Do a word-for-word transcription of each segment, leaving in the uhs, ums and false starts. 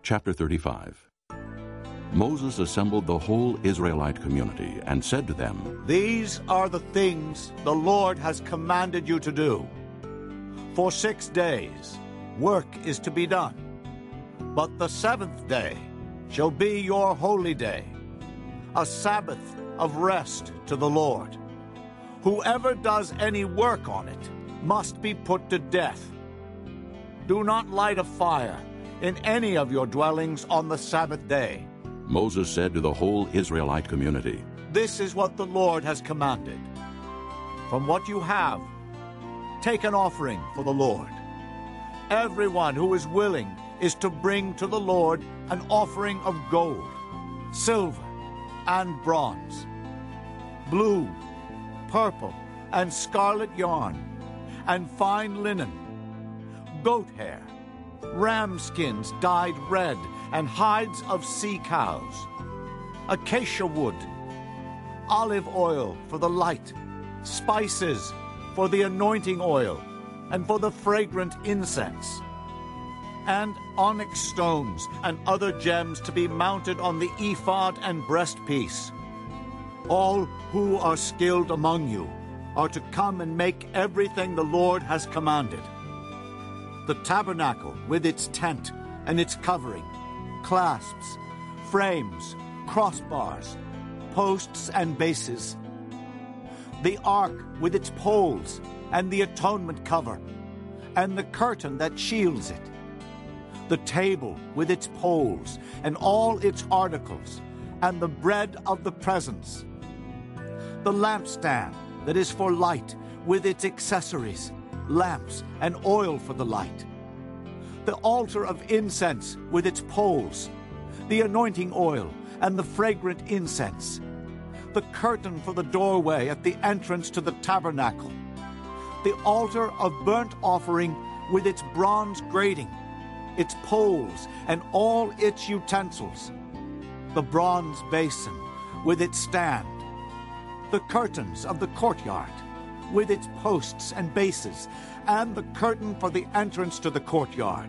Chapter thirty-five. Moses assembled the whole Israelite community and said to them, These are the things the Lord has commanded you to do. For six days work is to be done, but the seventh day shall be your holy day, a Sabbath of rest to the Lord. Whoever does any work on it must be put to death. Do not light a fire in any of your dwellings on the Sabbath day. Moses said to the whole Israelite community, This is what the Lord has commanded. From what you have, take an offering for the Lord. Everyone who is willing is to bring to the Lord an offering of gold, silver, and bronze, blue, purple, and scarlet yarn, and fine linen, goat hair, ram skins dyed red, and hides of sea cows, acacia wood, olive oil for the light, spices for the anointing oil, and for the fragrant incense, and onyx stones and other gems to be mounted on the ephod and breastpiece. All who are skilled among you are to come and make everything the Lord has commanded. The tabernacle with its tent and its covering, clasps, frames, crossbars, posts and bases, the ark with its poles and the atonement cover, and the curtain that shields it, the table with its poles and all its articles, and the bread of the presence, the lampstand that is for light with its accessories, lamps and oil for the light, the altar of incense with its poles, the anointing oil and the fragrant incense, the curtain for the doorway at the entrance to the tabernacle, the altar of burnt offering with its bronze grating, its poles and all its utensils, the bronze basin with its stand, the curtains of the courtyard with its posts and bases, and the curtain for the entrance to the courtyard,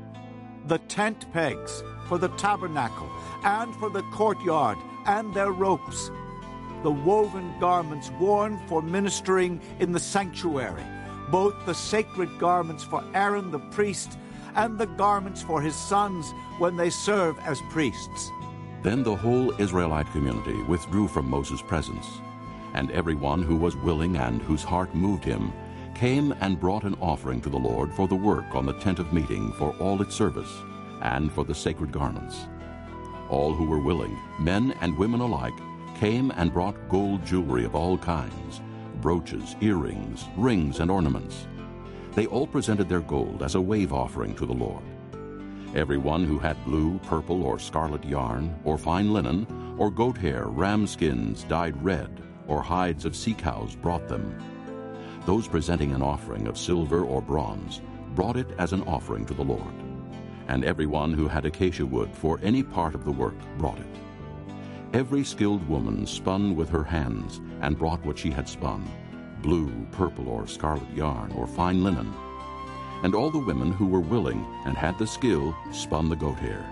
the tent pegs for the tabernacle and for the courtyard and their ropes, the woven garments worn for ministering in the sanctuary, both the sacred garments for Aaron the priest and the garments for his sons when they serve as priests. Then the whole Israelite community withdrew from Moses' presence, and everyone who was willing and whose heart moved him came and brought an offering to the Lord for the work on the tent of meeting, for all its service, and for the sacred garments. All who were willing, men and women alike, came and brought gold jewelry of all kinds, brooches, earrings, rings, and ornaments. They all presented their gold as a wave offering to the Lord. Everyone who had blue, purple, or scarlet yarn, or fine linen, or goat hair, ram skins dyed red, or hides of sea cows brought them. Those presenting an offering of silver or bronze brought it as an offering to the Lord. And everyone who had acacia wood for any part of the work brought it. Every skilled woman spun with her hands and brought what she had spun, blue, purple, or scarlet yarn, or fine linen. And all the women who were willing and had the skill spun the goat hair.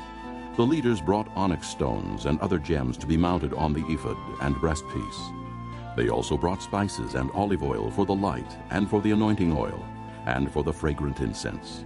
The leaders brought onyx stones and other gems to be mounted on the ephod and breastpiece. They also brought spices and olive oil for the light, and for the anointing oil, and for the fragrant incense.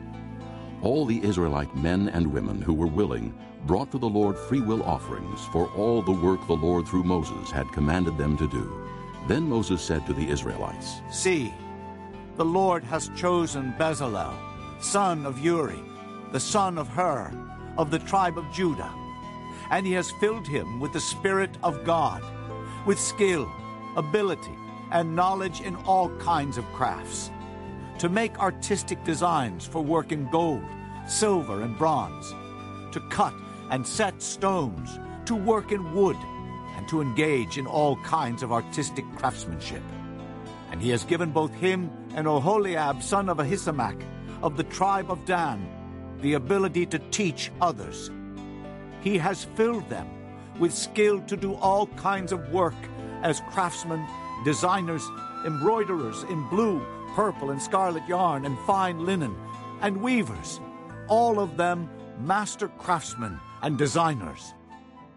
All the Israelite men and women who were willing brought to the Lord freewill offerings for all the work the Lord through Moses had commanded them to do. Then Moses said to the Israelites, See, the Lord has chosen Bezalel, son of Uri, the son of Hur, of the tribe of Judah, and he has filled him with the Spirit of God, with skill, ability, and knowledge in all kinds of crafts, to make artistic designs for work in gold, silver, and bronze, to cut and set stones, to work in wood, and to engage in all kinds of artistic craftsmanship. And he has given both him and Oholiab, son of Ahisamach, of the tribe of Dan, the ability to teach others. He has filled them with skill to do all kinds of work as craftsmen, designers, embroiderers in blue, purple, and scarlet yarn and fine linen, and weavers, all of them master craftsmen and designers.